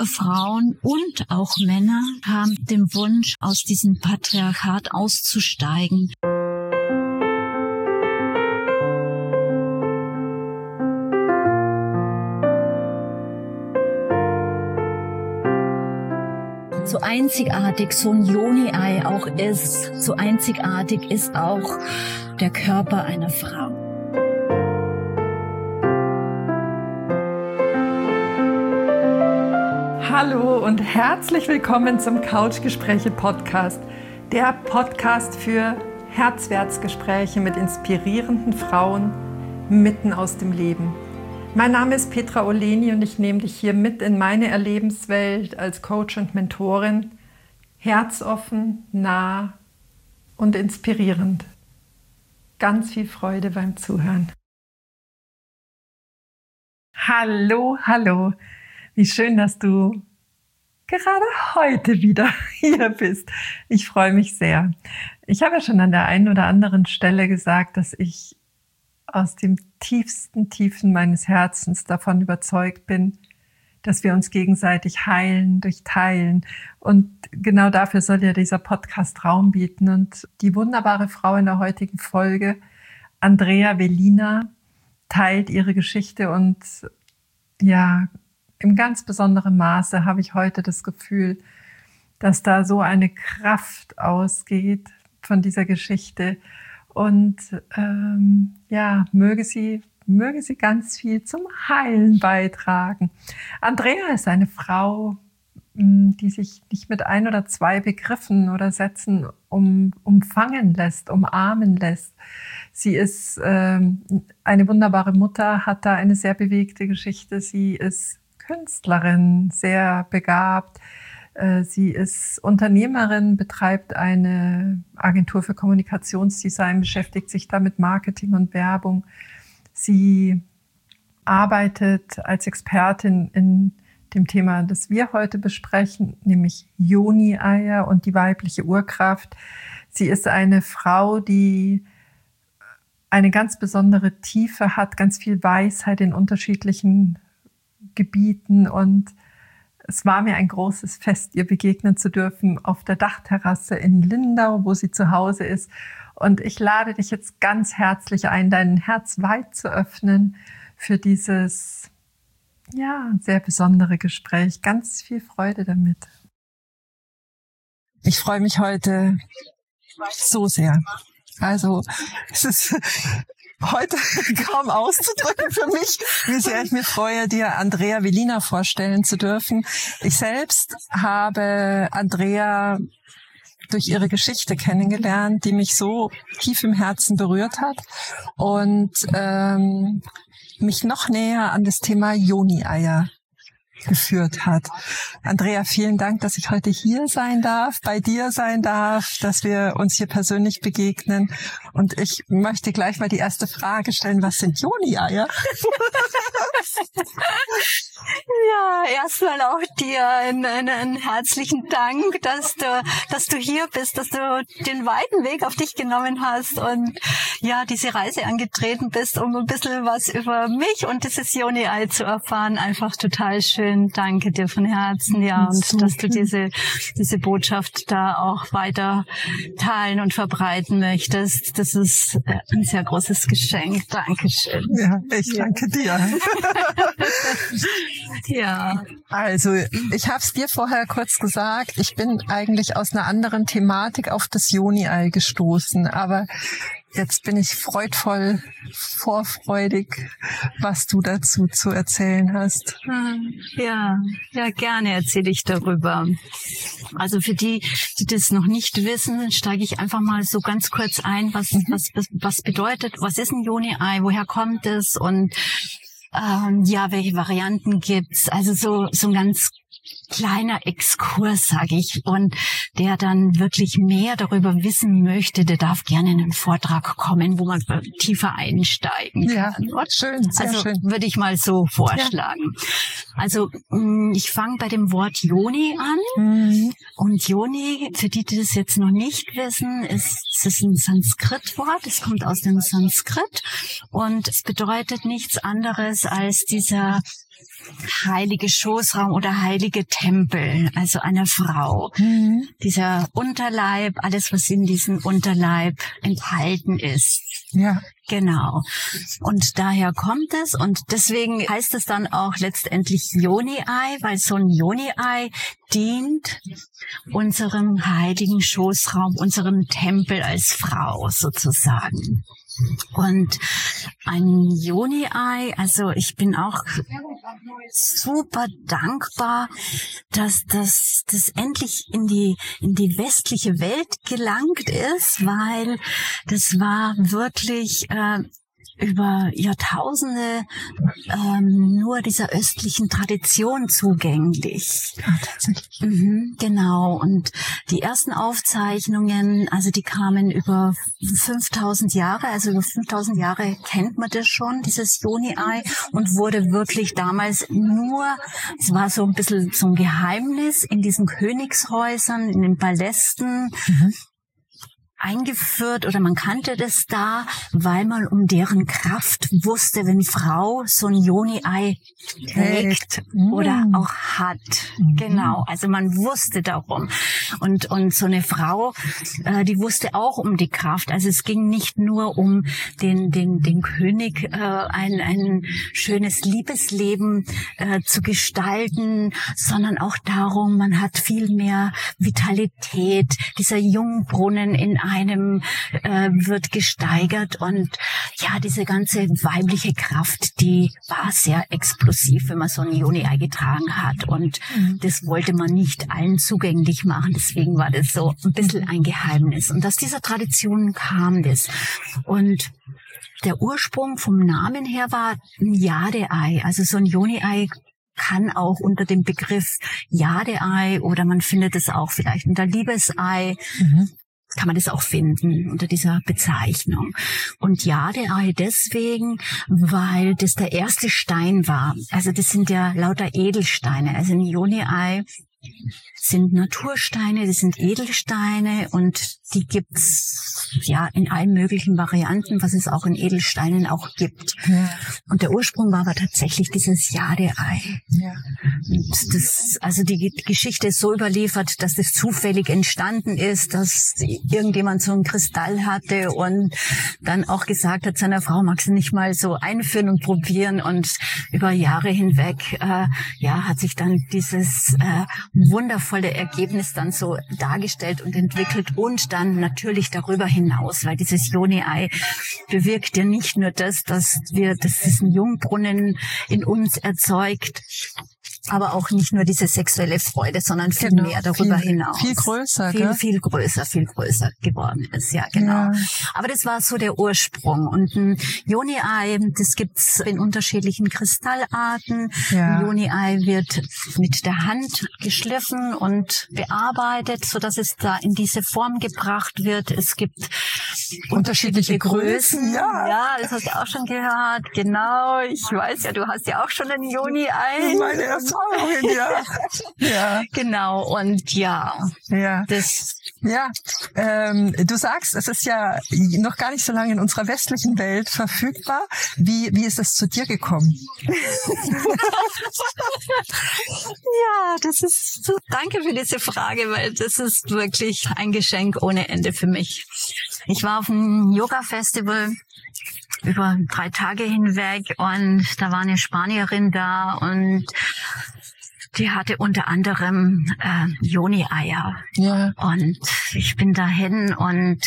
Frauen und auch Männer haben den Wunsch, aus diesem Patriarchat auszusteigen. So einzigartig so ein Yoni-Ei auch ist, so einzigartig ist auch der Körper einer Frau. Hallo und herzlich willkommen zum Couchgespräche-Podcast, der Podcast für Herzwärtsgespräche mit inspirierenden Frauen mitten aus dem Leben. Mein Name ist Petra Oleni und ich nehme dich hier mit in meine Erlebenswelt als Coach und Mentorin, herzoffen, nah und inspirierend. Ganz viel Freude beim Zuhören. Hallo, hallo. Wie schön, dass du gerade heute wieder hier bist. Ich freue mich sehr. Ich habe ja schon an der einen oder anderen Stelle gesagt, dass ich aus dem tiefsten Tiefen meines Herzens davon überzeugt bin, dass wir uns gegenseitig heilen durch Teilen. Und genau dafür soll ja dieser Podcast Raum bieten. Und die wunderbare Frau in der heutigen Folge, Andrea Velina, teilt ihre Geschichte und ja, im ganz besonderen Maße habe ich heute das Gefühl, dass da so eine Kraft ausgeht von dieser Geschichte. Und möge sie ganz viel zum Heilen beitragen. Andrea ist eine Frau, die sich nicht mit ein oder zwei Begriffen oder Sätzen umfangen lässt, umarmen lässt. Sie ist eine wunderbare Mutter, hat da eine sehr bewegte Geschichte. Sie ist Künstlerin, sehr begabt. Sie ist Unternehmerin, betreibt eine Agentur für Kommunikationsdesign, beschäftigt sich da mit Marketing und Werbung. Sie arbeitet als Expertin in dem Thema, das wir heute besprechen, nämlich Yoni-Eier und die weibliche Urkraft. Sie ist eine Frau, die eine ganz besondere Tiefe hat, ganz viel Weisheit in unterschiedlichen Gebieten, und es war mir ein großes Fest, ihr begegnen zu dürfen auf der Dachterrasse in Lindau, wo sie zu Hause ist. Und ich lade dich jetzt ganz herzlich ein, dein Herz weit zu öffnen für dieses, sehr besondere Gespräch. Ganz viel Freude damit. Ich freue mich heute so sehr. Also, es ist heute kaum auszudrücken für mich, wie sehr ich mich freue, dir Andrea Velina vorstellen zu dürfen. Ich selbst habe Andrea durch ihre Geschichte kennengelernt, die mich so tief im Herzen berührt hat und mich noch näher an das Thema Yoni-Eier geführt hat. Andrea, vielen Dank, dass ich heute hier sein darf, bei dir sein darf, dass wir uns hier persönlich begegnen. Und ich möchte gleich mal die erste Frage stellen: Was sind Yoni-Eier? Ja, erstmal auch dir einen herzlichen Dank, dass du hier bist, dass du den weiten Weg auf dich genommen hast und ja, diese Reise angetreten bist, um ein bisschen was über mich und dieses Yoni-Ei zu erfahren. Einfach total schön. Danke dir von Herzen, ja, und so dass du diese Botschaft da auch weiter teilen und verbreiten möchtest. Das ist ein sehr großes Geschenk. Dankeschön. Ja, ich danke dir. Ja. Also, ich habe es dir vorher kurz gesagt, ich bin eigentlich aus einer anderen Thematik auf das Yoni-Ei gestoßen, aber jetzt bin ich vorfreudig, was du dazu zu erzählen hast. Ja, gerne erzähle ich darüber. Also für die das noch nicht wissen, steige ich einfach mal so ganz kurz ein, was bedeutet, was ist ein Yoni-Ei, woher kommt es und welche Varianten gibt's? Also so ein ganz kleiner Exkurs, sage ich, und der dann wirklich mehr darüber wissen möchte, der darf gerne in einen Vortrag kommen, wo man tiefer einsteigen kann. Ja, schön, sehr schön. Würde ich mal so vorschlagen. Ja. Also ich fange bei dem Wort Yoni an. Und Yoni, für die das jetzt noch nicht wissen, ist ein Sanskrit-Wort. Es kommt aus dem Sanskrit und es bedeutet nichts anderes als dieser heilige Schoßraum oder heilige Tempel, also einer Frau. Dieser Unterleib, alles was in diesem Unterleib enthalten ist. Ja. Genau. Und daher kommt es und deswegen heißt es dann auch letztendlich Yoni-Ei, weil so ein Yoni-Ei dient unserem heiligen Schoßraum, unserem Tempel als Frau sozusagen. Und ein Yoni-Ei, also ich bin auch super dankbar, dass das endlich in die westliche Welt gelangt ist, weil das war wirklich über Jahrtausende nur dieser östlichen Tradition zugänglich. Ja, tatsächlich. Genau. Und die ersten Aufzeichnungen, also die kamen über 5000 Jahre, also über 5000 Jahre kennt man das schon, dieses Yoni-Ei, und wurde wirklich damals nur, es war so ein bisschen so ein Geheimnis in diesen Königshäusern, in den Palästen, eingeführt oder man kannte das da, weil man um deren Kraft wusste, wenn Frau so ein Yoni-Ei trägt oder auch hat. Genau, also man wusste darum. Und so eine Frau, die wusste auch um die Kraft. Also es ging nicht nur um den König, ein schönes Liebesleben zu gestalten, sondern auch darum, man hat viel mehr Vitalität. Dieser Jungbrunnen in einem wird gesteigert und ja, diese ganze weibliche Kraft, die war sehr explosiv, wenn man so ein Yoni-Ei getragen hat und das wollte man nicht allen zugänglich machen, deswegen war das so ein bisschen ein Geheimnis und aus dieser Tradition kam das und der Ursprung vom Namen her war ein Jade-Ei, also so ein Yoni-Ei kann auch unter dem Begriff Jade-Ei oder man findet es auch vielleicht unter Liebesei, kann man das auch finden unter dieser Bezeichnung. Und Jade-Ei deswegen, weil das der erste Stein war. Also das sind ja lauter Edelsteine. Also ein Yoni-Ei sind Natursteine, das sind Edelsteine und die gibt's ja in allen möglichen Varianten, was es auch in Edelsteinen auch gibt. Ja. Und der Ursprung war aber tatsächlich dieses Jade-Ei. Ja. Und das, also die Geschichte ist so überliefert, dass das zufällig entstanden ist, dass irgendjemand so einen Kristall hatte und dann auch gesagt hat seiner Frau, magst du nicht mal so einführen und probieren? Und über Jahre hinweg hat sich dann dieses wundervolle Ergebnis dann so dargestellt und entwickelt und dann natürlich darüber hinaus, weil dieses Yoni-Ei bewirkt ja nicht nur das, dass es einen Jungbrunnen in uns erzeugt, aber auch nicht nur diese sexuelle Freude, sondern viel mehr darüber hinaus. Viel größer, viel größer geworden ist, ja, genau. Ja. Aber das war so der Ursprung. Und ein Yoni-Ei, das gibt's in unterschiedlichen Kristallarten. Ja. Ein Yoni-Ei wird mit der Hand geschliffen und bearbeitet, so dass es da in diese Form gebracht wird. Es gibt unterschiedliche Größen. Ja, das hast du auch schon gehört. Genau. Ich weiß ja, du hast ja auch schon ein Yoni-Ei. Meine Erfahrung, ja. Ja. Genau. Und du sagst, es ist ja noch gar nicht so lange in unserer westlichen Welt verfügbar. Wie ist es zu dir gekommen? Ja, danke für diese Frage, weil das ist wirklich ein Geschenk ohne Ende für mich. Ich war auf einem Yoga-Festival über 3 Tage hinweg und da war eine Spanierin da und die hatte unter anderem Yoni-Eier. Ja. Und ich bin dahin und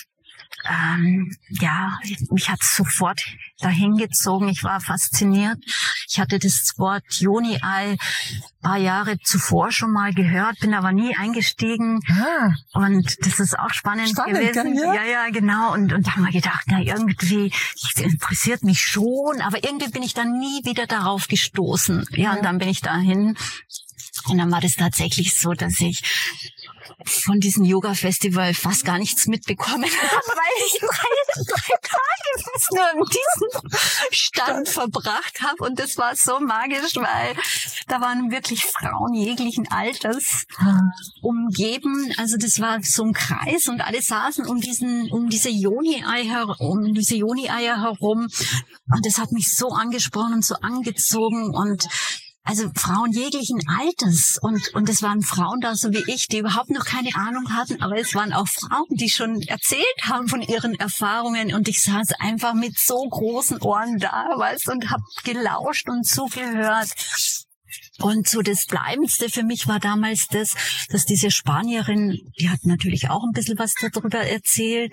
mich hat's sofort dahin gezogen. Ich war fasziniert. Ich hatte das Wort Yoni-Ei ein paar Jahre zuvor schon mal gehört, bin aber nie eingestiegen. Und das ist auch spannend gewesen. Ja, genau. Und da haben wir gedacht, irgendwie, das interessiert mich schon, aber irgendwie bin ich dann nie wieder darauf gestoßen. Ja, und dann bin ich dahin. Und dann war das tatsächlich so, dass ich von diesem Yoga-Festival fast gar nichts mitbekommen habe, weil ich drei Tage fast nur in diesem Stand verbracht habe. Und das war so magisch, weil da waren wirklich Frauen jeglichen Alters umgeben. Also das war so ein Kreis und alle saßen um diese Yoni-Eier herum. Und das hat mich so angesprochen und so angezogen und also Frauen jeglichen Alters und es waren Frauen da, so wie ich, die überhaupt noch keine Ahnung hatten, aber es waren auch Frauen, die schon erzählt haben von ihren Erfahrungen und ich saß einfach mit so großen Ohren da, weißt, und hab gelauscht und zugehört. Und so das Bleibendste für mich war damals das, dass diese Spanierin, die hat natürlich auch ein bisschen was darüber erzählt,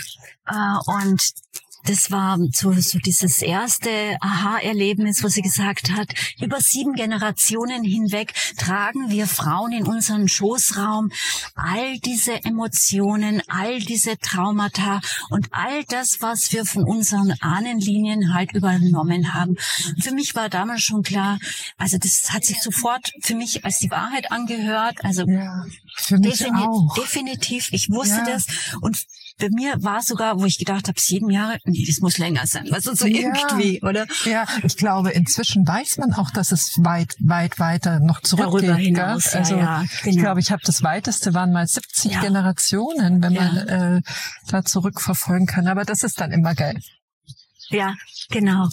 und das war so dieses erste Aha-Erlebnis, wo sie gesagt hat, über 7 Generationen hinweg tragen wir Frauen in unseren Schoßraum all diese Emotionen, all diese Traumata und all das, was wir von unseren Ahnenlinien halt übernommen haben. Und für mich war damals schon klar, also das hat sich sofort für mich als die Wahrheit angehört. Also ja, für mich auch. Definitiv, ich wusste das und bei mir war sogar, wo ich gedacht habe, 7 Jahre, nee, das muss länger sein, was so irgendwie, oder? Ja, ich glaube, inzwischen weiß man auch, dass es weit weiter noch zurückgeht. Darüber hinaus, also genau. Ich glaube, ich habe das weiteste waren mal 70 Generationen, wenn man da zurückverfolgen kann. Aber das ist dann immer geil. Ja, genau.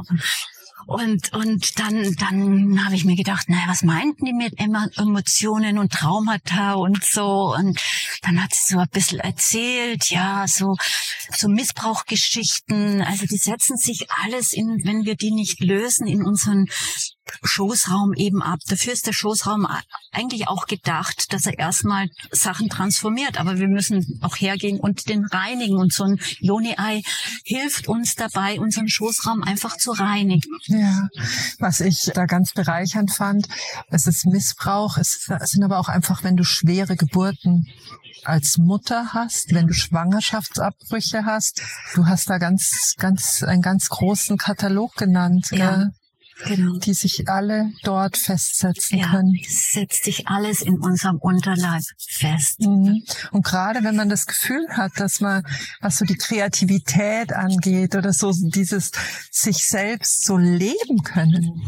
Und dann habe ich mir gedacht, naja, was meinten die mit Emotionen und Traumata und so? Und dann hat sie so ein bisschen erzählt, ja, so Missbrauchgeschichten. Also die setzen sich alles wenn wir die nicht lösen, in unseren Schoßraum eben ab. Dafür ist der Schoßraum eigentlich auch gedacht, dass er erstmal Sachen transformiert. Aber wir müssen auch hergehen und den reinigen. Und so ein Yoni-Ei hilft uns dabei, unseren Schoßraum einfach zu reinigen. Ja, was ich da ganz bereichernd fand, es ist Missbrauch, es sind aber auch einfach, wenn du schwere Geburten als Mutter hast, wenn du Schwangerschaftsabbrüche hast, du hast da einen ganz großen Katalog genannt, gell? Genau. Die sich alle dort festsetzen können. Es setzt sich alles in unserem Unterleib fest. Mhm. Und gerade wenn man das Gefühl hat, dass man, was so die Kreativität angeht oder so dieses sich selbst so leben können,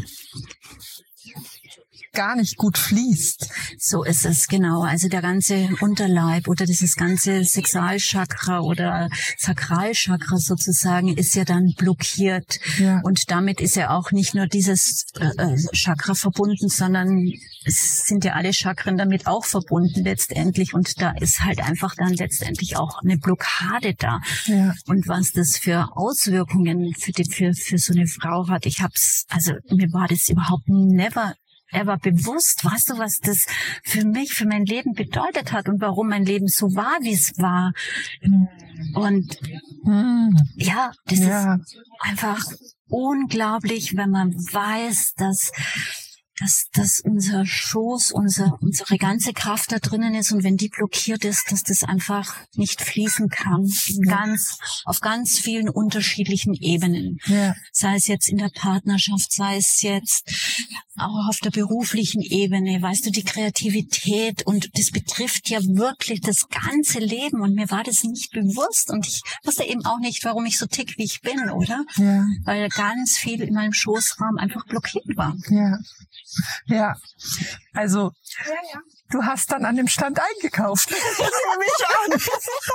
gar nicht gut fließt. So ist es, genau. Also der ganze Unterleib oder dieses ganze Sexualchakra oder Sakralchakra sozusagen ist ja dann blockiert. Ja. Und damit ist ja auch nicht nur dieses Chakra verbunden, sondern es sind ja alle Chakren damit auch verbunden letztendlich. Und da ist halt einfach dann letztendlich auch eine Blockade da. Ja. Und was das für Auswirkungen für so eine Frau hat, mir war das überhaupt never ever bewusst, weißt du, was das für mein Leben bedeutet hat und warum mein Leben so war, wie es war. Und das ist einfach unglaublich, wenn man weiß, dass unser Schoß, unsere ganze Kraft da drinnen ist und wenn die blockiert ist, dass das einfach nicht fließen kann. Auf ganz vielen unterschiedlichen Ebenen. Ja. Sei es jetzt in der Partnerschaft, sei es jetzt auch auf der beruflichen Ebene, weißt du, die Kreativität und das betrifft ja wirklich das ganze Leben und mir war das nicht bewusst und ich wusste eben auch nicht, warum ich so tick, wie ich bin, oder? Ja. Weil ganz viel in meinem Schoßraum einfach blockiert war. Ja, also du hast dann an dem Stand eingekauft. Nehme ich an.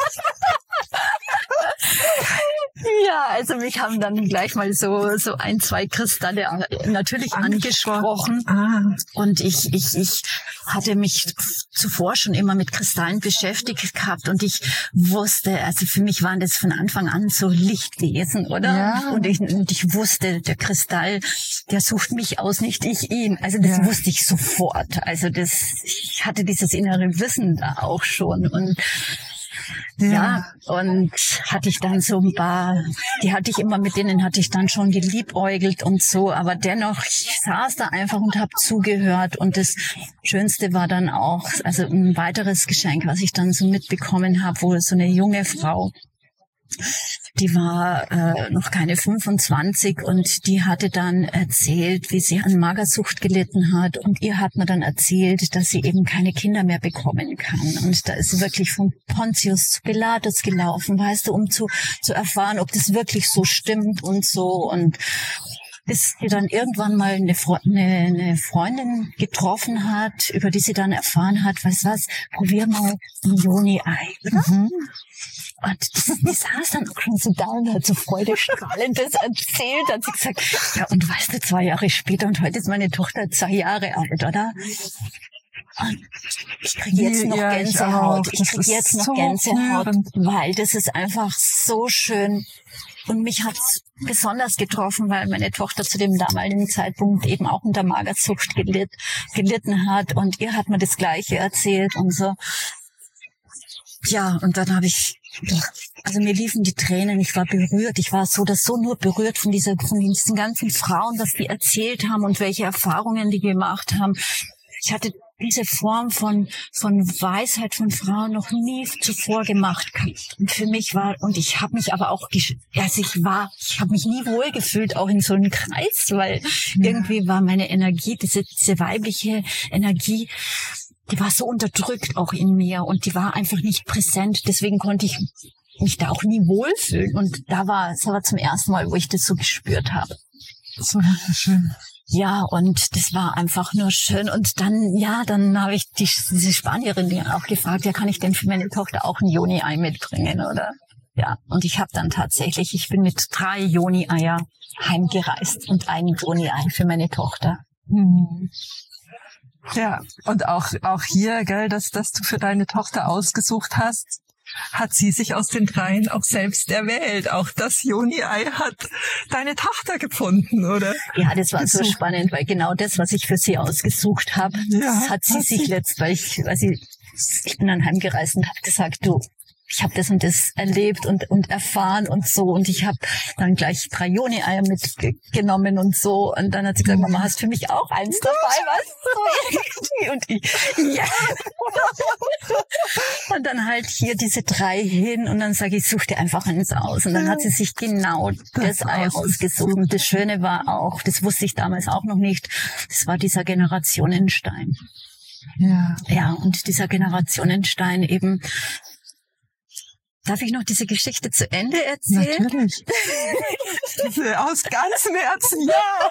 Ja, also mich haben dann gleich mal so 1, 2 Kristalle natürlich angesprochen. Und ich hatte mich zuvor schon immer mit Kristallen beschäftigt gehabt und ich wusste, also für mich waren das von Anfang an so Lichtwesen, oder? Ja. Und ich wusste, der Kristall, der sucht mich aus, nicht ich ihn. Also das wusste ich sofort. Also ich hatte dieses innere Wissen da auch schon und und hatte ich dann so ein paar, mit denen hatte ich dann schon geliebäugelt und so, aber dennoch, ich saß da einfach und habe zugehört und das Schönste war dann auch, also ein weiteres Geschenk, was ich dann so mitbekommen habe, wo so eine junge Frau, die war noch keine 25 und die hatte dann erzählt, wie sie an Magersucht gelitten hat und ihr hat mir dann erzählt, dass sie eben keine Kinder mehr bekommen kann und da ist sie wirklich von Pontius zu Pilatus gelaufen, weißt du, um zu erfahren, ob das wirklich so stimmt und so und bis sie dann irgendwann mal eine Freundin getroffen hat, über die sie dann erfahren hat, weißt du was, probier mal ein Joni-Ei, oder? Und die saß dann auch schon so da und hat so freudestrahlend das erzählt. Hat sie gesagt, ja, und weißt du, 2 Jahre später und heute ist meine Tochter 2 Jahre alt, oder? Und ich kriege jetzt noch Gänsehaut. Ich kriege jetzt noch Gänsehaut, weil das ist einfach so schön. Und mich hat's besonders getroffen, weil meine Tochter zu dem damaligen Zeitpunkt eben auch unter Magersucht gelitten hat. Und ihr hat mir das Gleiche erzählt und so. Ja, und dann habe ich, also mir liefen die Tränen, ich war berührt, ich war so nur berührt von diesen ganzen Frauen, was die erzählt haben und welche Erfahrungen die gemacht haben. Ich hatte diese Form von Weisheit von Frauen noch nie zuvor gemacht. Und für mich und ich habe mich aber auch, ich habe mich nie wohl gefühlt, auch in so einem Kreis, weil irgendwie war meine Energie, diese weibliche Energie, die war so unterdrückt auch in mir und die war einfach nicht präsent. Deswegen konnte ich mich da auch nie wohlfühlen. Und das war zum ersten Mal, wo ich das so gespürt habe. So schön. Ja, und das war einfach nur schön. Und dann habe ich diese Spanierin auch gefragt, ja, kann ich denn für meine Tochter auch ein Joni-Ei mitbringen, oder? Ja, und ich bin mit 3 Joni-Eier heimgereist und ein Joni-Ei für meine Tochter. Ja, und auch hier, gell, dass du für deine Tochter ausgesucht hast, hat sie sich aus den 3 auch selbst erwählt. Auch das Joni-Ei hat deine Tochter gefunden, oder? Ja, das war so spannend, weil genau das, was ich für sie ausgesucht habe, hat sie sich ich bin dann heimgereist und habe gesagt, du, ich habe das und das erlebt und erfahren und so. Und ich habe dann gleich 3 Joni-Eier mitgenommen und so. Und dann hat sie gesagt, Mama, hast für mich auch eins dabei, was? Und ich, ja. Und dann halt hier diese 3 hin. Und dann sage ich, such dir einfach eins aus. Und dann hat sie sich genau das Ei ausgesucht. Und das Schöne war auch, das wusste ich damals auch noch nicht, das war dieser Generationenstein. Ja, und dieser Generationenstein eben. Darf ich noch diese Geschichte zu Ende erzählen? Natürlich. Aus ganzem Herzen, ja.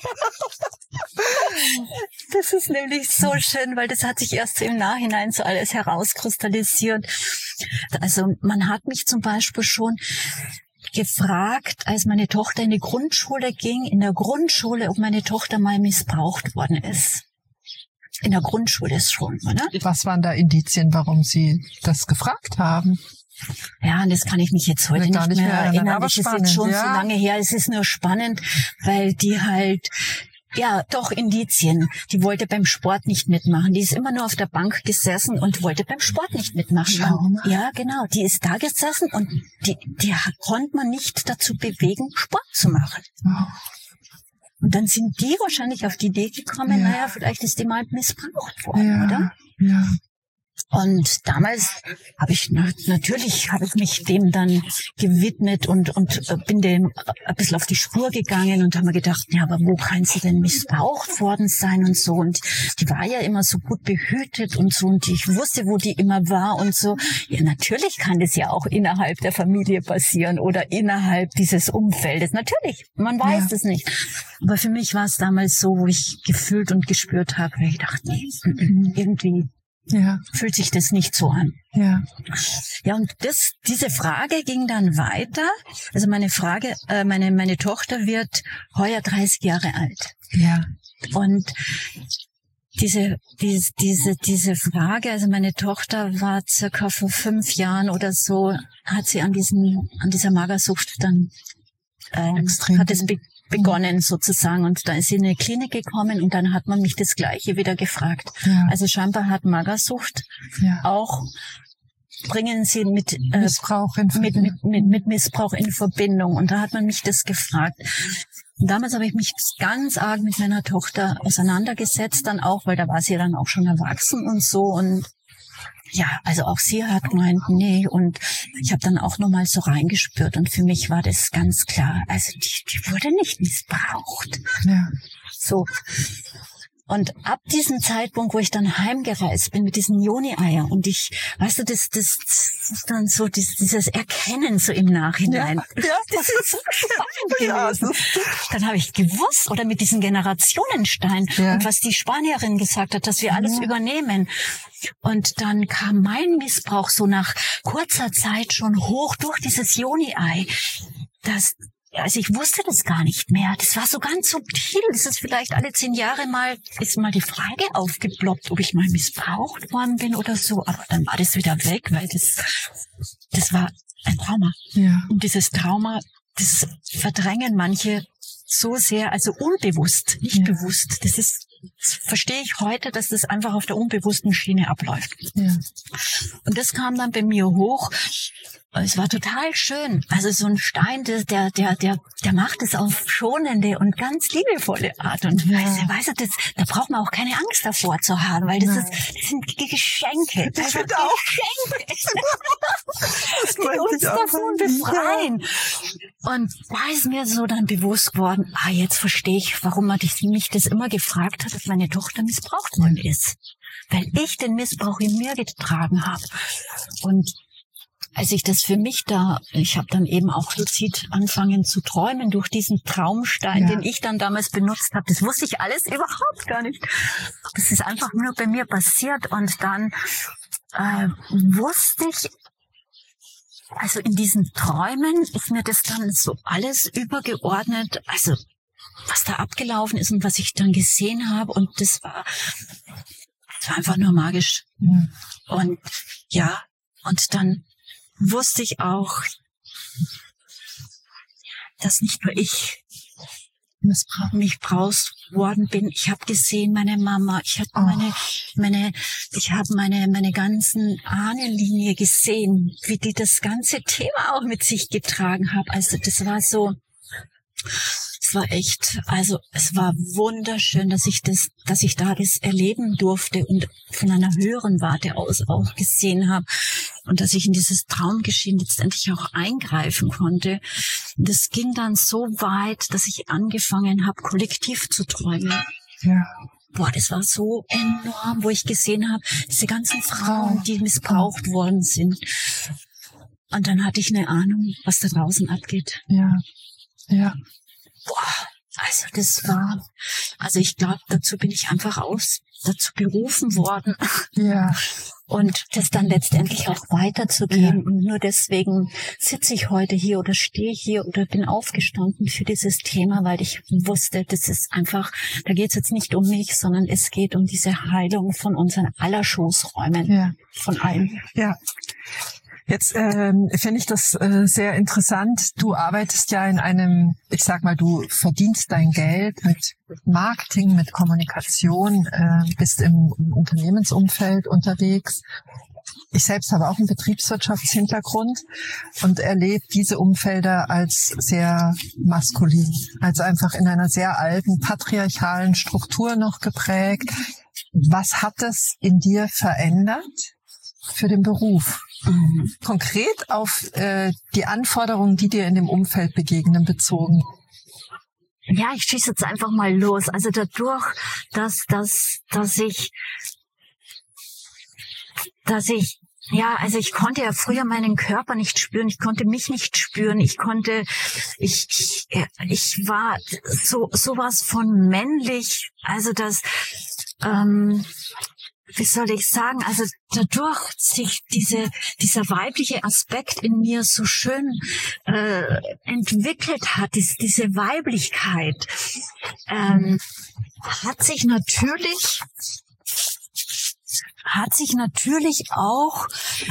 Das ist nämlich so schön, weil das hat sich erst so im Nachhinein so alles herauskristallisiert. Also man hat mich zum Beispiel schon gefragt, als meine Tochter in die Grundschule ging, ob meine Tochter mal missbraucht worden ist. In der Grundschule schon, oder? Was waren da Indizien, warum Sie das gefragt haben? Ja, und das kann ich mich jetzt heute nicht mehr erinnern. Aber das ist jetzt schon so lange her. Es ist nur spannend, weil die halt, ja, doch Indizien. Die wollte beim Sport nicht mitmachen. Die ist immer nur auf der Bank gesessen und wollte beim Sport nicht mitmachen. Ja, genau. Die ist da gesessen und die konnte man nicht dazu bewegen, Sport zu machen. Und dann sind die wahrscheinlich auf die Idee gekommen, vielleicht ist die mal missbraucht worden, oder? Ja. Und damals habe ich mich dem dann gewidmet und bin dem ein bisschen auf die Spur gegangen und habe mir gedacht, ja, aber wo kann sie denn missbraucht worden sein und so. Und die war ja immer so gut behütet und so und ich wusste, wo die immer war und so. Ja, natürlich kann das ja auch innerhalb der Familie passieren oder innerhalb dieses Umfeldes. Natürlich, man weiß es nicht. Aber für mich war es damals so, wo ich gefühlt und gespürt habe, ich dachte, nee, irgendwie fühlt sich das nicht so an. Ja, und diese Frage ging dann weiter. Also meine Tochter wird heuer 30 Jahre alt. Ja. Und diese Frage, also meine Tochter war circa vor 5 Jahren oder so, hat sie an dieser Magersucht dann, hat es begonnen sozusagen und da ist sie in eine Klinik gekommen und dann hat man mich das Gleiche wieder gefragt. Also scheinbar hat Magersucht auch, bringen sie mit Missbrauch mit Missbrauch in Verbindung und da hat man mich das gefragt. Und damals habe ich mich ganz arg mit meiner Tochter auseinandergesetzt dann auch, weil da war sie dann auch schon erwachsen und so und ja, also auch sie hat gemeint, nee, und ich habe dann auch nochmal so reingespürt und für mich war das ganz klar, also die wurde nicht missbraucht. Ja. So. Und ab diesem Zeitpunkt, wo ich dann heimgereist bin mit diesen Yoni-Eier und ich, weißt du, das ist dann so dieses Erkennen so im Nachhinein. Ja, das ist so spannend gewesen. Dann habe ich gewusst, oder mit diesen Generationenstein und was die Spanierin gesagt hat, dass wir alles übernehmen. Und dann kam mein Missbrauch so nach kurzer Zeit schon hoch durch dieses Yoni-Ei. Also ich wusste das gar nicht mehr. Das war so ganz subtil. Das ist vielleicht alle 10 Jahre ist mal die Frage aufgeploppt, ob ich mal missbraucht worden bin oder so. Aber dann war das wieder weg, weil das war ein Trauma. Ja. Und dieses Trauma, das verdrängen manche so sehr, also unbewusst, nicht bewusst. Das verstehe ich heute, dass das einfach auf der unbewussten Schiene abläuft. Ja. Und das kam dann bei mir hoch. Es war total schön. Also so ein Stein, der macht es auf schonende und ganz liebevolle Art und Weise. Weißt du, da braucht man auch keine Angst davor zu haben, weil das sind Geschenke. Ich finde auch. Geschenke. Die uns davon befreien. Und da ist mir so dann bewusst geworden, jetzt verstehe ich, warum man mich das immer gefragt hat, dass meine Tochter missbraucht worden ist. Weil ich den Missbrauch in mir getragen habe. Und als ich das für mich ich habe dann eben auch luzid angefangen zu träumen durch diesen Traumstein, den ich dann damals benutzt habe. Das wusste ich alles überhaupt gar nicht. Das ist einfach nur bei mir passiert. Und dann wusste ich, also in diesen Träumen ist mir das dann so alles übergeordnet, also was da abgelaufen ist und was ich dann gesehen habe. Und das war einfach nur magisch. Und und dann wusste ich auch, dass nicht nur ich missbraucht worden bin. Ich habe gesehen, meine Mama, ich habe meine ganzen Ahnenlinie gesehen, wie die das ganze Thema auch mit sich getragen haben. Also das war so, es war echt, also es war wunderschön, dass ich da das erleben durfte und von einer höheren Warte aus auch gesehen habe und dass ich in dieses Traumgeschehen letztendlich auch eingreifen konnte. Das ging dann so weit, dass ich angefangen habe, kollektiv zu träumen. Ja. Boah, das war so enorm, wo ich gesehen habe, diese ganzen Frauen, die missbraucht worden sind. Und dann hatte ich eine Ahnung, was da draußen abgeht. Ja. Ja. Boah, also ich glaube, dazu bin ich einfach dazu berufen worden. Ja. Und das dann letztendlich auch weiterzugeben. Ja. Und nur deswegen sitze ich heute hier oder stehe hier oder bin aufgestanden für dieses Thema, weil ich wusste, das ist einfach, da geht es jetzt nicht um mich, sondern es geht um diese Heilung von unseren aller Schoßräumen. Ja. Von allen. Ja. Jetzt finde ich das sehr interessant. Du arbeitest ja in einem, ich sag mal, du verdienst dein Geld mit Marketing, mit Kommunikation, bist im Unternehmensumfeld unterwegs. Ich selbst habe auch einen Betriebswirtschaftshintergrund und erlebe diese Umfelder als sehr maskulin, als einfach in einer sehr alten patriarchalen Struktur noch geprägt. Was hat es in dir verändert für den Beruf? Konkret auf die Anforderungen, die dir in dem Umfeld begegnen, bezogen. Ja, ich schieße jetzt einfach mal los. Also dadurch, dass ich konnte ja früher meinen Körper nicht spüren, ich konnte mich nicht spüren, ich war sowas von männlich, also das, wie soll ich sagen, also dadurch sich dieser weibliche Aspekt in mir so schön entwickelt hat, diese Weiblichkeit, hat sich natürlich auch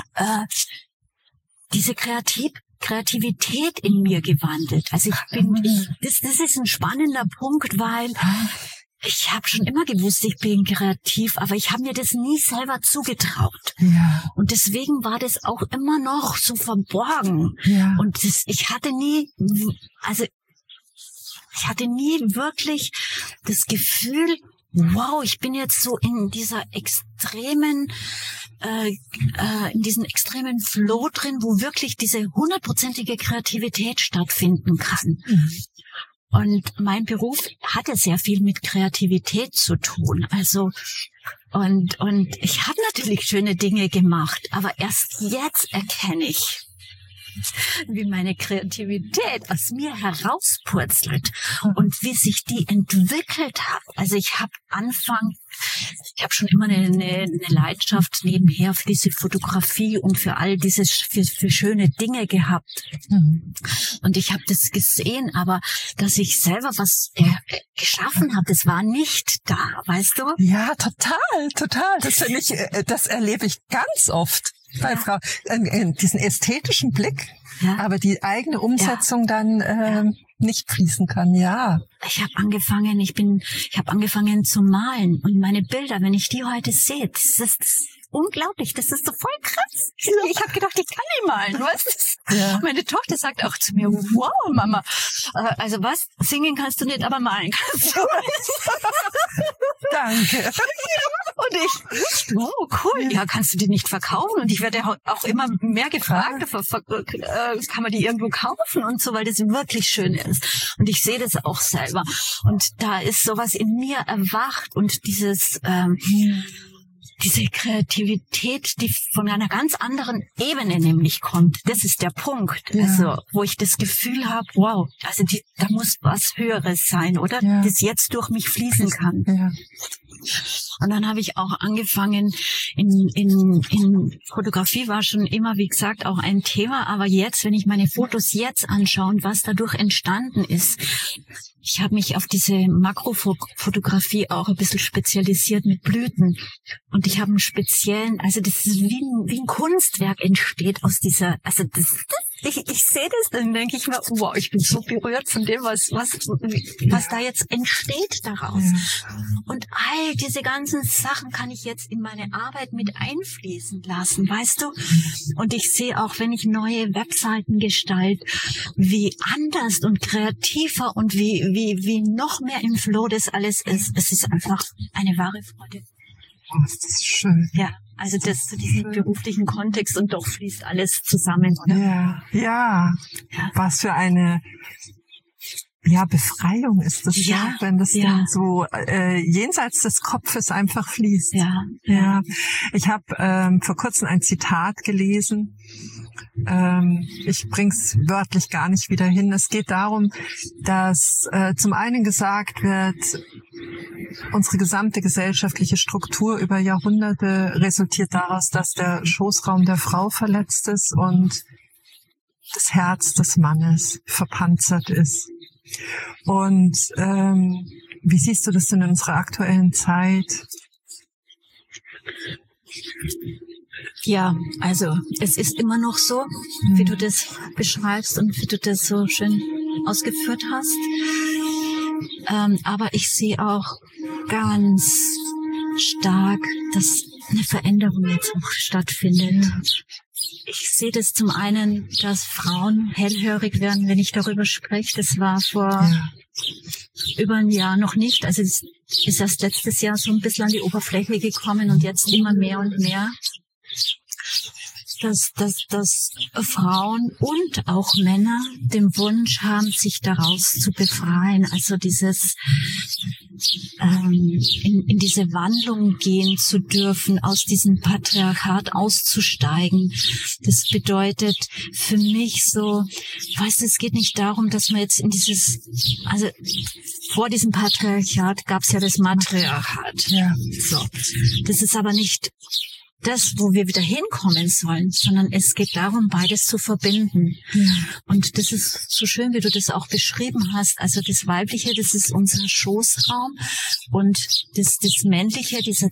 diese Kreativität in mir gewandelt. Also das ist ein spannender Punkt, weil ich habe schon immer gewusst, ich bin kreativ, aber ich habe mir das nie selber zugetraut. Ja. Und deswegen war das auch immer noch so verborgen. Ja. Und ich hatte nie wirklich das Gefühl, wow, ich bin jetzt so in diesem extremen Flow drin, wo wirklich diese 100%ige Kreativität stattfinden kann. Mhm. Und mein Beruf hatte sehr viel mit Kreativität zu tun. Also und ich habe natürlich schöne Dinge gemacht, aber erst jetzt erkenne ich, wie meine Kreativität aus mir herauspurzelt und wie sich die entwickelt hat. Also ich habe schon immer eine Leidenschaft nebenher für diese Fotografie und für all diese für schöne Dinge gehabt. Und ich habe das gesehen, aber dass ich selber was geschaffen habe, das war nicht da, weißt du? Ja, total. Das erlebe ich ganz oft bei Frau, diesen ästhetischen Blick, aber die eigene Umsetzung dann nicht fließen kann, ja. Ich habe angefangen zu malen und meine Bilder, wenn ich die heute sehe, das ist unglaublich, das ist so voll krass. Ich habe gedacht, ich kann nicht malen, weißt du? Ja. Meine Tochter sagt auch zu mir, wow, Mama, also was, singen kannst du nicht, aber malen kannst du. Danke. Und ich, wow, cool, ja, kannst du die nicht verkaufen? Und ich werde auch immer mehr gefragt, kann man die irgendwo kaufen und so, weil das wirklich schön ist. Und ich sehe das auch selber. Und da ist sowas in mir erwacht und diese Kreativität, die von einer ganz anderen Ebene nämlich kommt, das ist der Punkt. Ja. Also, wo ich das Gefühl habe, wow, also da muss was Höheres sein, oder? Ja. Das jetzt durch mich fließen kann. Ja. Und dann habe ich auch angefangen, in Fotografie war schon immer, wie gesagt, auch ein Thema, aber jetzt, wenn ich meine Fotos jetzt anschaue und was dadurch entstanden ist, ich habe mich auf diese Makrofotografie auch ein bisschen spezialisiert mit Blüten. Und ich habe einen speziellen, also das ist wie ein Kunstwerk entsteht aus dieser, also ich sehe das, dann denke ich mir, wow, ich bin so berührt von dem, was da jetzt entsteht daraus. Ja. Und all diese ganzen Sachen kann ich jetzt in meine Arbeit mit einfließen lassen, weißt du? Und ich sehe auch, wenn ich neue Webseiten gestalte, wie anders und kreativer und wie noch mehr im Flow das alles ist. Es ist einfach eine wahre Freude. Oh, ist das schön. Ja, also das zu diesem beruflichen Kontext und doch fließt alles zusammen, oder? Ja. Was für eine Befreiung ist das, wenn das dann so jenseits des Kopfes einfach fließt. Ja. Ich habe vor kurzem ein Zitat gelesen. Ich bring's wörtlich gar nicht wieder hin. Es geht darum, dass zum einen gesagt wird, unsere gesamte gesellschaftliche Struktur über Jahrhunderte resultiert daraus, dass der Schoßraum der Frau verletzt ist und das Herz des Mannes verpanzert ist. Und wie siehst du das denn in unserer aktuellen Zeit? Ja, also es ist immer noch so, wie du das beschreibst und wie du das so schön ausgeführt hast. Aber ich sehe auch ganz stark, dass eine Veränderung jetzt auch stattfindet. Ich sehe das zum einen, dass Frauen hellhörig werden, wenn ich darüber spreche. Das war vor über ein Jahr noch nicht. Also es ist erst letztes Jahr so ein bisschen an die Oberfläche gekommen und jetzt immer mehr und mehr. Dass Frauen und auch Männer den Wunsch haben, sich daraus zu befreien. Also dieses in diese Wandlung gehen zu dürfen, aus diesem Patriarchat auszusteigen. Das bedeutet für mich so, weißt du, es geht nicht darum, dass man jetzt in also vor diesem Patriarchat gab es ja das Matriarchat. Ja. So. Das ist aber nicht das, wo wir wieder hinkommen sollen, sondern es geht darum, beides zu verbinden. Ja. Und das ist so schön, wie du das auch beschrieben hast. Also das Weibliche, das ist unser Schoßraum und das Männliche, dieser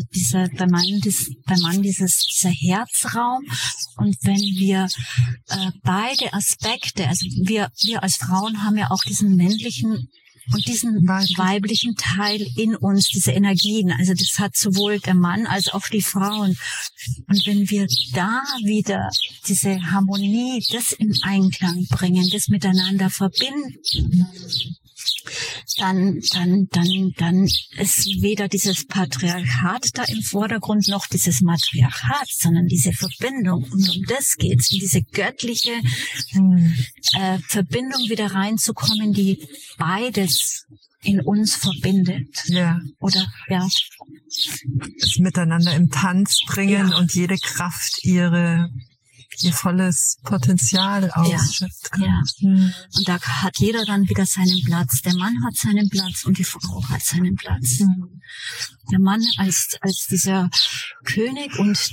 dieser Herzraum. Und wenn wir beide Aspekte, also wir als Frauen haben ja auch diesen männlichen und diesen weiblichen Teil in uns, diese Energien, also das hat sowohl der Mann als auch die Frauen. Und wenn wir da wieder diese Harmonie, das in Einklang bringen, das miteinander verbinden, dann ist weder dieses Patriarchat da im Vordergrund noch dieses Matriarchat, sondern diese Verbindung. Und um das geht's, in diese göttliche Verbindung wieder reinzukommen, die beides in uns verbindet. Ja. Oder, ja. Das Miteinander im Tanz bringen und jede Kraft ihr volles Potenzial ausschöpft. Ja. Und da hat jeder dann wieder seinen Platz. Der Mann hat seinen Platz und die Frau hat seinen Platz. Der Mann als dieser König und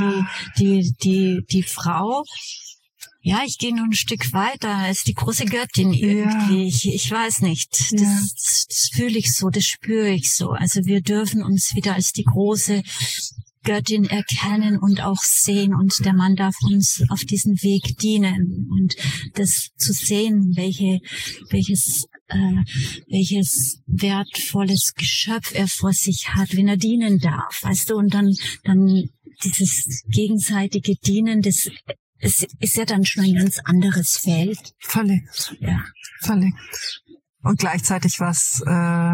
die Frau. Ja, ich gehe nur ein Stück weiter als die große Göttin irgendwie. Ich weiß nicht. Das fühle ich so, das spüre ich so. Also wir dürfen uns wieder als die große Göttin erkennen und auch sehen, und der Mann darf uns auf diesen Weg dienen und das zu sehen, welches wertvolles Geschöpf er vor sich hat, wenn er dienen darf, weißt du, und dann dieses gegenseitige Dienen, das ist ja dann schon ein ganz anderes Feld. Völlig. Ja. Völlig. Und gleichzeitig was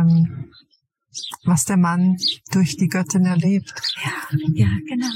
der Mann durch die Göttin erlebt. Ja, genau.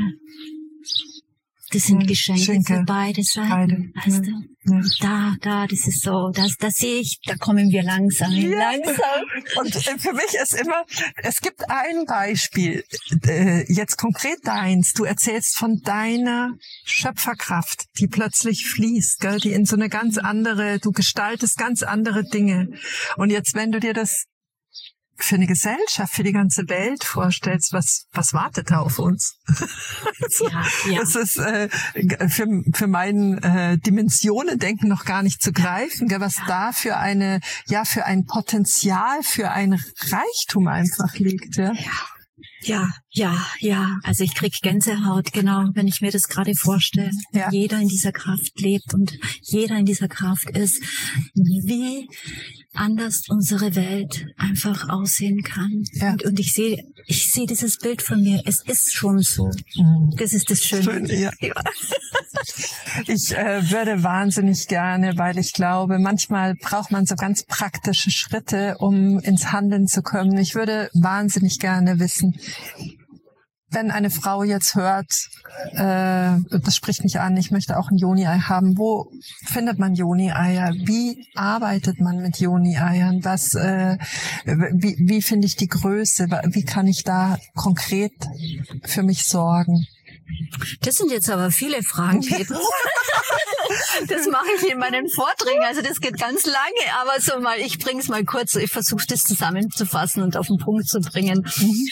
Das sind Geschenke für beide Seiten, weißt du? Ja. Da, das ist so, da sehe ich, da kommen wir langsam. Und für mich ist immer, es gibt ein Beispiel, jetzt konkret deins, du erzählst von deiner Schöpferkraft, die plötzlich fließt, gell? Die in so eine ganz andere, du gestaltest ganz andere Dinge. Und jetzt, wenn du dir das für eine Gesellschaft, für die ganze Welt vorstellst, was wartet da auf uns? Das ist für mein Dimensionendenken noch gar nicht zu greifen, was da für ein Potenzial, für ein Reichtum einfach liegt. Ja. Also ich krieg Gänsehaut, genau, wenn ich mir das gerade vorstelle. Ja. Jeder in dieser Kraft lebt und jeder in dieser Kraft ist, wie anders unsere Welt einfach aussehen kann. Ja. Und ich sehe dieses Bild von mir. Es ist schon so. Das ist das Schöne. Schön, ja. Ich würde wahnsinnig gerne, weil ich glaube, manchmal braucht man so ganz praktische Schritte, um ins Handeln zu kommen. Ich würde wahnsinnig gerne wissen, wenn eine Frau jetzt hört, das spricht mich an, ich möchte auch ein Yoni-Ei haben. Wo findet man Yoni-Eier? Wie arbeitet man mit Yoni-Eiern? Wie finde ich die Größe? Wie kann ich da konkret für mich sorgen? Das sind jetzt aber viele Fragen, Petra. Das mache ich in meinen Vorträgen, also das geht ganz lange, aber so mal, ich bring's mal kurz, ich versuche das zusammenzufassen und auf den Punkt zu bringen.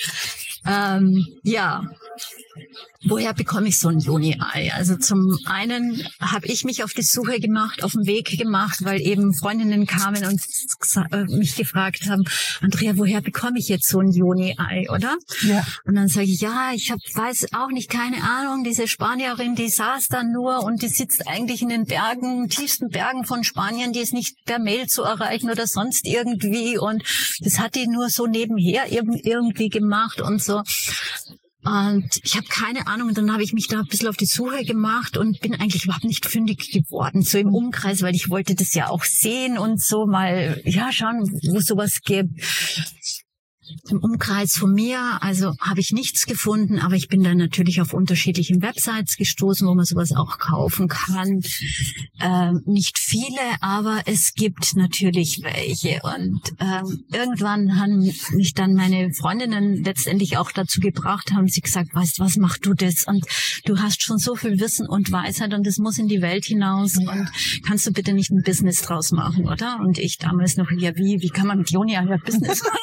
Woher bekomme ich so ein Yoni-Ei? Also zum einen habe ich mich auf die Suche gemacht, auf den Weg gemacht, weil eben Freundinnen kamen und mich gefragt haben, Andrea, woher bekomme ich jetzt so ein Yoni-Ei, oder? Ja. Und dann sage ich, weiß auch nicht, keine Ahnung, diese Spanierin, die saß da nur und die sitzt eigentlich in den tiefsten Bergen von Spanien, die ist nicht per Mail zu erreichen oder sonst irgendwie, und das hat die nur so nebenher irgendwie gemacht und so. Und ich habe keine Ahnung, und dann habe ich mich da ein bisschen auf die Suche gemacht und bin eigentlich überhaupt nicht fündig geworden, so im Umkreis, weil ich wollte das ja auch sehen und so mal, schauen, wo es sowas gibt. Im Umkreis von mir, also habe ich nichts gefunden, aber ich bin dann natürlich auf unterschiedlichen Websites gestoßen, wo man sowas auch kaufen kann. Nicht viele, aber es gibt natürlich welche. Und irgendwann haben mich dann meine Freundinnen letztendlich auch dazu gebracht, haben sie gesagt, weißt du was, mach du das? Und du hast schon so viel Wissen und Weisheit und das muss in die Welt hinaus. Und kannst du bitte nicht ein Business draus machen, oder? Und ich damals noch, wie kann man mit Yoni ein Business machen?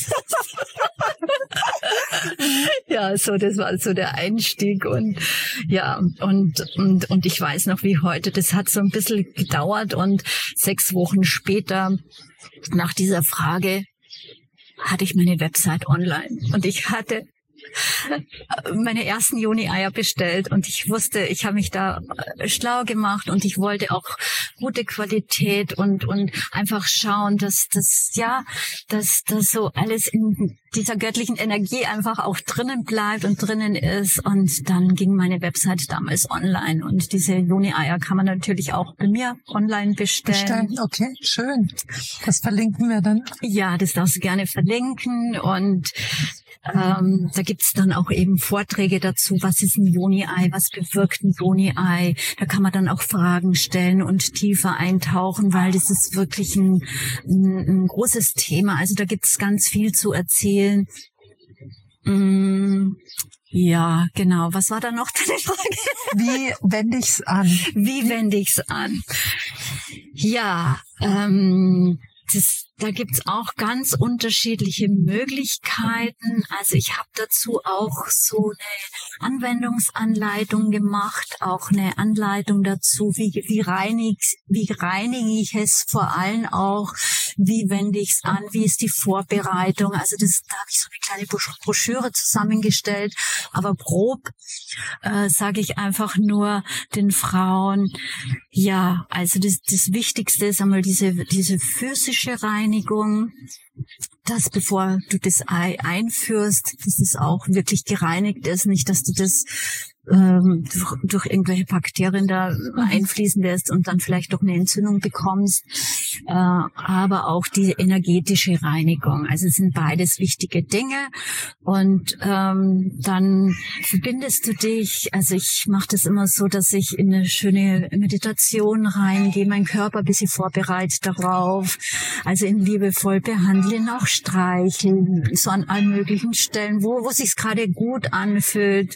So, das war so der Einstieg und ich weiß noch wie heute, das hat so ein bisschen gedauert und 6 Wochen später nach dieser Frage hatte ich meine Website online und ich hatte meine ersten Yoni-Eier bestellt und ich wusste, ich habe mich da schlau gemacht und ich wollte auch gute Qualität und einfach schauen, dass das so alles in dieser göttlichen Energie einfach auch drinnen bleibt und drinnen ist. Und dann ging meine Website damals online und diese Yoni-Eier kann man natürlich auch bei mir online bestellen. Okay, schön. Das verlinken wir dann. Ja, das darfst du gerne verlinken und da gibt's dann auch eben Vorträge dazu, was ist ein Yoni-Ei, was bewirkt ein Yoni-Ei. Da kann man dann auch Fragen stellen und tiefer eintauchen, weil das ist wirklich ein großes Thema. Also da gibt's ganz viel zu erzählen. Ja, genau. Was war da noch deine Frage? Wie wende ich's an? Wie wende ich's an? Ja, da gibt's auch ganz unterschiedliche Möglichkeiten. Also ich habe dazu auch so eine Anwendungsanleitung gemacht, auch eine Anleitung dazu, wie reinige ich es vor allem auch, wie wende ich es an, wie ist die Vorbereitung. Also da habe ich so eine kleine Broschüre zusammengestellt, aber grob sage ich einfach nur den Frauen, ja, also das Wichtigste ist einmal diese physische Reinigung, dass bevor du das Ei einführst, dass es auch wirklich gereinigt ist, nicht, dass du das durch irgendwelche Bakterien da einfließen lässt und dann vielleicht doch eine Entzündung bekommst, aber auch die energetische Reinigung. Also es sind beides wichtige Dinge und dann verbindest du dich, also ich mache das immer so, dass ich in eine schöne Meditation reingehe, meinen Körper ein bisschen vorbereite darauf, also ihn liebevoll behandeln, auch streicheln, so an allen möglichen Stellen, wo sich's gerade gut anfühlt.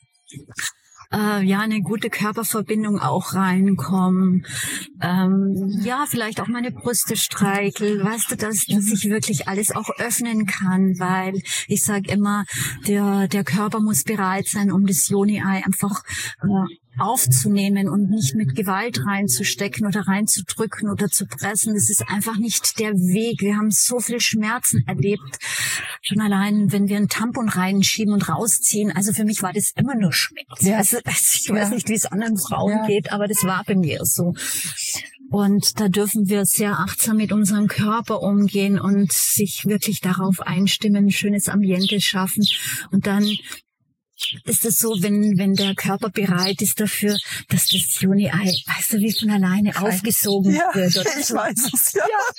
Eine gute Körperverbindung auch reinkommen. Vielleicht auch meine Brüste streicheln. Weißt du, dass ich wirklich alles auch öffnen kann, weil ich sage immer, der Körper muss bereit sein, um das Yoni-Ei einfach aufzunehmen und nicht mit Gewalt reinzustecken oder reinzudrücken oder zu pressen. Das ist einfach nicht der Weg. Wir haben so viel Schmerzen erlebt. Schon allein, wenn wir einen Tampon reinschieben und rausziehen. Also für mich war das immer nur Schmerz. Ja. Also ich weiß nicht, wie es anderen Frauen geht, aber das war bei mir so. Und da dürfen wir sehr achtsam mit unserem Körper umgehen und sich wirklich darauf einstimmen, ein schönes Ambiente schaffen. Und dann ist es so, wenn der Körper bereit ist dafür, dass das Yoni-Ei, weißt du, wie von alleine aufgesogen wird. Oder ich weiß es,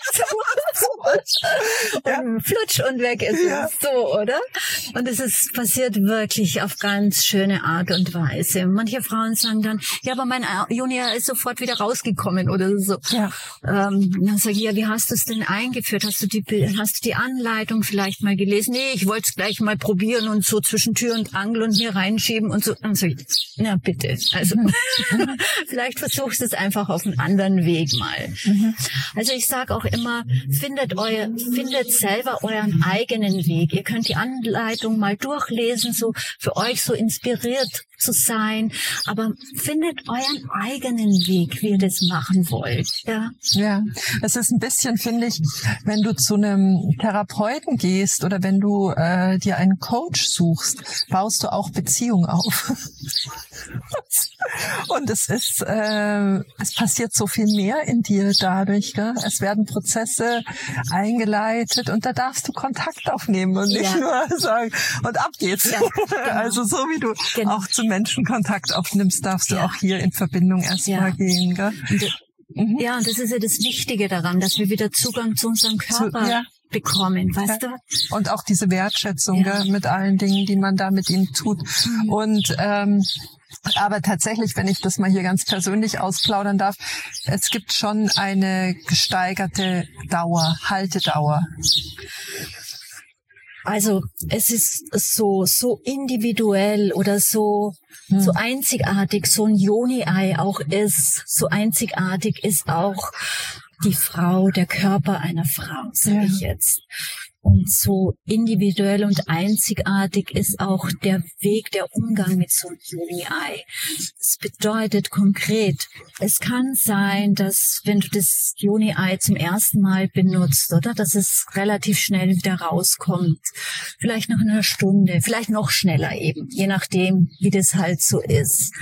und flutsch und weg ist es so, oder? Und es passiert wirklich auf ganz schöne Art und Weise. Manche Frauen sagen dann, ja, aber mein Yoni-Ei ist sofort wieder rausgekommen oder so. Ja. Dann sage ich, ja, wie hast du es denn eingeführt? Hast du die Anleitung vielleicht mal gelesen? Nee, ich wollte es gleich mal probieren und so zwischen Tür und Angel und hier reinschieben und so. Und so, na bitte. Also vielleicht versuchst du es einfach auf einen anderen Weg mal. Also ich sage auch immer, findet selber euren eigenen Weg. Ihr könnt die Anleitung mal durchlesen, so für euch so inspiriert zu sein, aber findet euren eigenen Weg, wie ihr das machen wollt. Ja, es ist ein bisschen, finde ich, wenn du zu einem Therapeuten gehst oder wenn du dir einen Coach suchst, baust du auch Beziehungen auf. Und es passiert so viel mehr in dir dadurch. Gell? Es werden Prozesse eingeleitet und da darfst du Kontakt aufnehmen und nicht nur sagen, und ab geht's. Ja, genau. Also so wie du auch zu Menschen Kontakt aufnimmst, darfst du auch hier in Verbindung erstmal gehen. Gell? Ja, und das ist ja das Wichtige daran, dass wir wieder Zugang zu unserem Körper bekommen, weißt du? Und auch diese Wertschätzung gell, mit allen Dingen, die man da mit ihm tut. Und aber tatsächlich, wenn ich das mal hier ganz persönlich ausplaudern darf, es gibt schon eine gesteigerte Haltedauer. Also es ist so individuell oder so einzigartig, so ein Yoni-Ei auch ist, so einzigartig ist auch die Frau, der Körper einer Frau, sage ich jetzt. Und so individuell und einzigartig ist auch der Weg, der Umgang mit so einem Yoni-Ei. Das bedeutet konkret, es kann sein, dass wenn du das Yoni-Ei zum ersten Mal benutzt, oder, dass es relativ schnell wieder rauskommt. Vielleicht nach einer Stunde, vielleicht noch schneller eben, je nachdem, wie das halt so ist.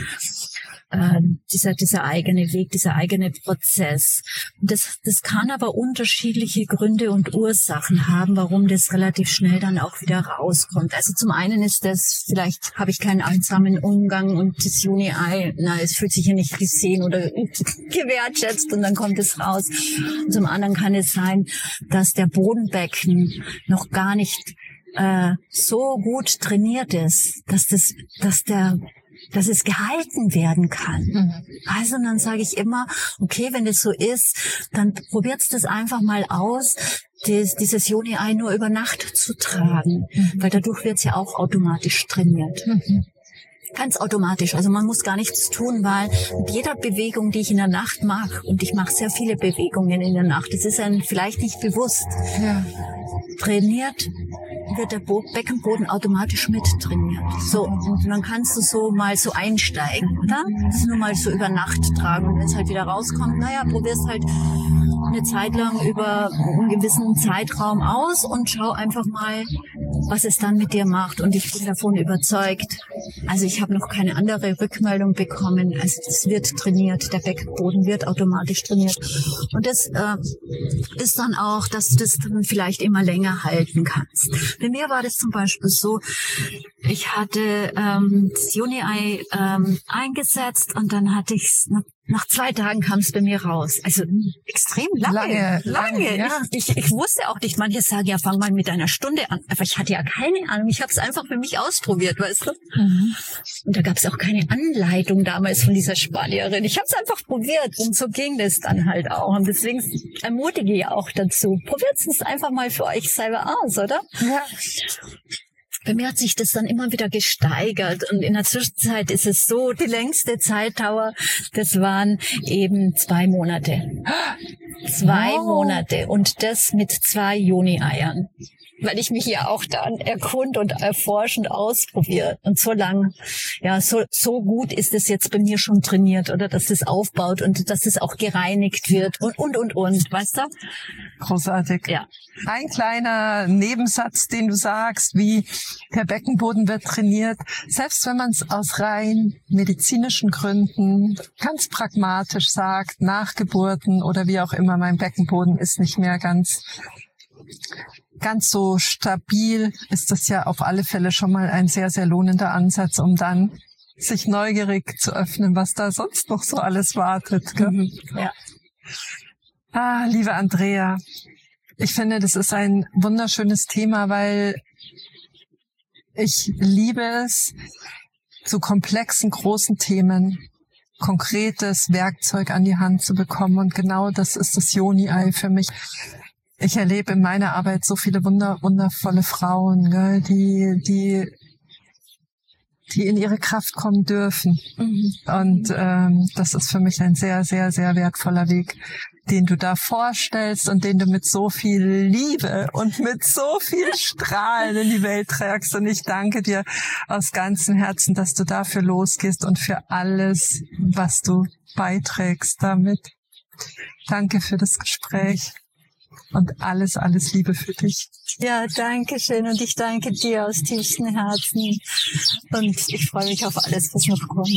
Dieser eigene Weg, dieser eigene Prozess. Und das kann aber unterschiedliche Gründe und Ursachen haben, warum das relativ schnell dann auch wieder rauskommt. Also zum einen ist das, vielleicht habe ich keinen achtsamen Umgang und das Yoni-Ei, es fühlt sich ja nicht gesehen oder gewertschätzt und dann kommt es raus. Und zum anderen kann es sein, dass der Bodenbecken noch gar nicht so gut trainiert ist, dass es gehalten werden kann. Also dann sage ich immer, okay, wenn das so ist, dann probiert das einfach mal aus, dieses Yoni-Ei nur über Nacht zu tragen, weil dadurch wird es ja auch automatisch trainiert. Ganz automatisch, also man muss gar nichts tun, weil mit jeder Bewegung, die ich in der Nacht mache, und ich mache sehr viele Bewegungen in der Nacht, das ist einem vielleicht nicht bewusst, trainiert wird der Beckenboden automatisch mittrainiert. So, und dann kannst du so mal so einsteigen, oder? Das nur mal so über Nacht tragen. Und wenn es halt wieder rauskommt, probier's halt eine Zeit lang über einen gewissen Zeitraum aus und schau einfach mal, was es dann mit dir macht. Und ich bin davon überzeugt. Also ich habe noch keine andere Rückmeldung bekommen. Also das wird trainiert, der Beckenboden wird automatisch trainiert. Und das ist dann auch, dass du das dann vielleicht immer länger halten kannst. Bei mir war das zum Beispiel so, ich hatte das Yoni-Ei eingesetzt und dann hatte ich es nach 2 Tagen kam es bei mir raus. Also extrem lange. Ja. Ich wusste auch nicht, manche sagen, ja, fang mal mit einer Stunde an. Aber ich hatte ja keine Ahnung. Ich habe es einfach für mich ausprobiert, weißt du. Und da gab es auch keine Anleitung damals von dieser Spanierin. Ich habe es einfach probiert und so ging das dann halt auch. Und deswegen ermutige ich auch dazu. Probiert es einfach mal für euch selber aus, oder? Ja. Bei mir hat sich das dann immer wieder gesteigert und in der Zwischenzeit ist es so, die längste Zeitdauer, das waren eben 2 Monate. 2 Monate und das mit 2 Yoni-Eiern. Weil ich mich ja auch dann erkund und erforsche und ausprobiere. Und so lang, so gut ist es jetzt bei mir schon trainiert, oder dass es aufbaut und dass es auch gereinigt wird und, weißt du? Großartig. Ja. Ein kleiner Nebensatz, den du sagst, wie der Beckenboden wird trainiert, selbst wenn man es aus rein medizinischen Gründen ganz pragmatisch sagt, nach Geburten oder wie auch immer, mein Beckenboden ist nicht mehr ganz so stabil, ist das ja auf alle Fälle schon mal ein sehr, sehr lohnender Ansatz, um dann sich neugierig zu öffnen, was da sonst noch so alles wartet. Gell? Ja. Liebe Andrea, ich finde, das ist ein wunderschönes Thema, weil ich liebe es, zu komplexen, großen Themen konkretes Werkzeug an die Hand zu bekommen. Und genau das ist das Yoni-Ei für mich. Ich erlebe in meiner Arbeit so viele wundervolle Frauen, gell, die in ihre Kraft kommen dürfen. Und das ist für mich ein sehr, sehr, sehr wertvoller Weg, den du da vorstellst und den du mit so viel Liebe und mit so viel Strahlen in die Welt trägst. Und ich danke dir aus ganzem Herzen, dass du dafür losgehst und für alles, was du beiträgst damit. Danke für das Gespräch. Und alles Liebe für dich. Ja, danke schön. Und ich danke dir aus tiefstem Herzen. Und ich freue mich auf alles, was noch kommt.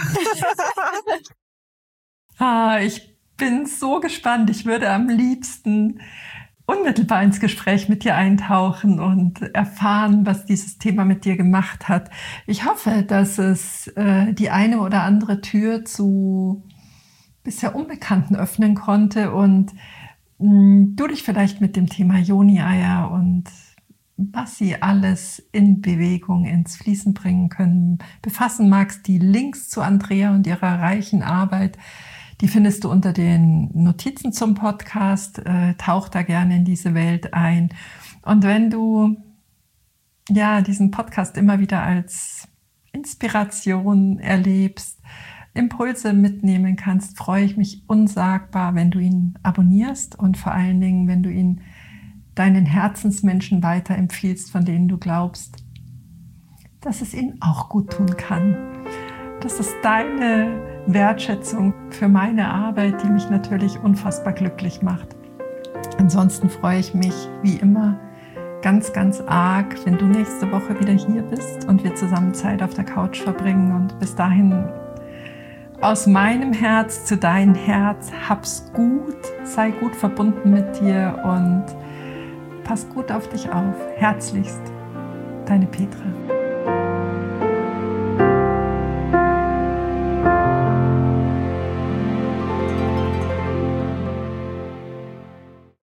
Ja. Ich bin so gespannt. Ich würde am liebsten unmittelbar ins Gespräch mit dir eintauchen und erfahren, was dieses Thema mit dir gemacht hat. Ich hoffe, dass es die eine oder andere Tür zu bisher Unbekannten öffnen konnte und du dich vielleicht mit dem Thema Yoni-Eier und was sie alles in Bewegung ins Fließen bringen können, befassen magst. Die Links zu Andrea und ihrer reichen Arbeit, die findest du unter den Notizen zum Podcast. Tauch da gerne in diese Welt ein. Und wenn du diesen Podcast immer wieder als Inspiration erlebst, Impulse mitnehmen kannst, freue ich mich unsagbar, wenn du ihn abonnierst und vor allen Dingen, wenn du ihn deinen Herzensmenschen weiterempfiehlst, von denen du glaubst, dass es ihnen auch gut tun kann. Das ist deine Wertschätzung für meine Arbeit, die mich natürlich unfassbar glücklich macht. Ansonsten freue ich mich wie immer ganz, ganz arg, wenn du nächste Woche wieder hier bist und wir zusammen Zeit auf der Couch verbringen. Und bis dahin aus meinem Herz zu deinem Herz, hab's gut, sei gut verbunden mit dir und pass gut auf dich auf. Herzlichst, deine Petra.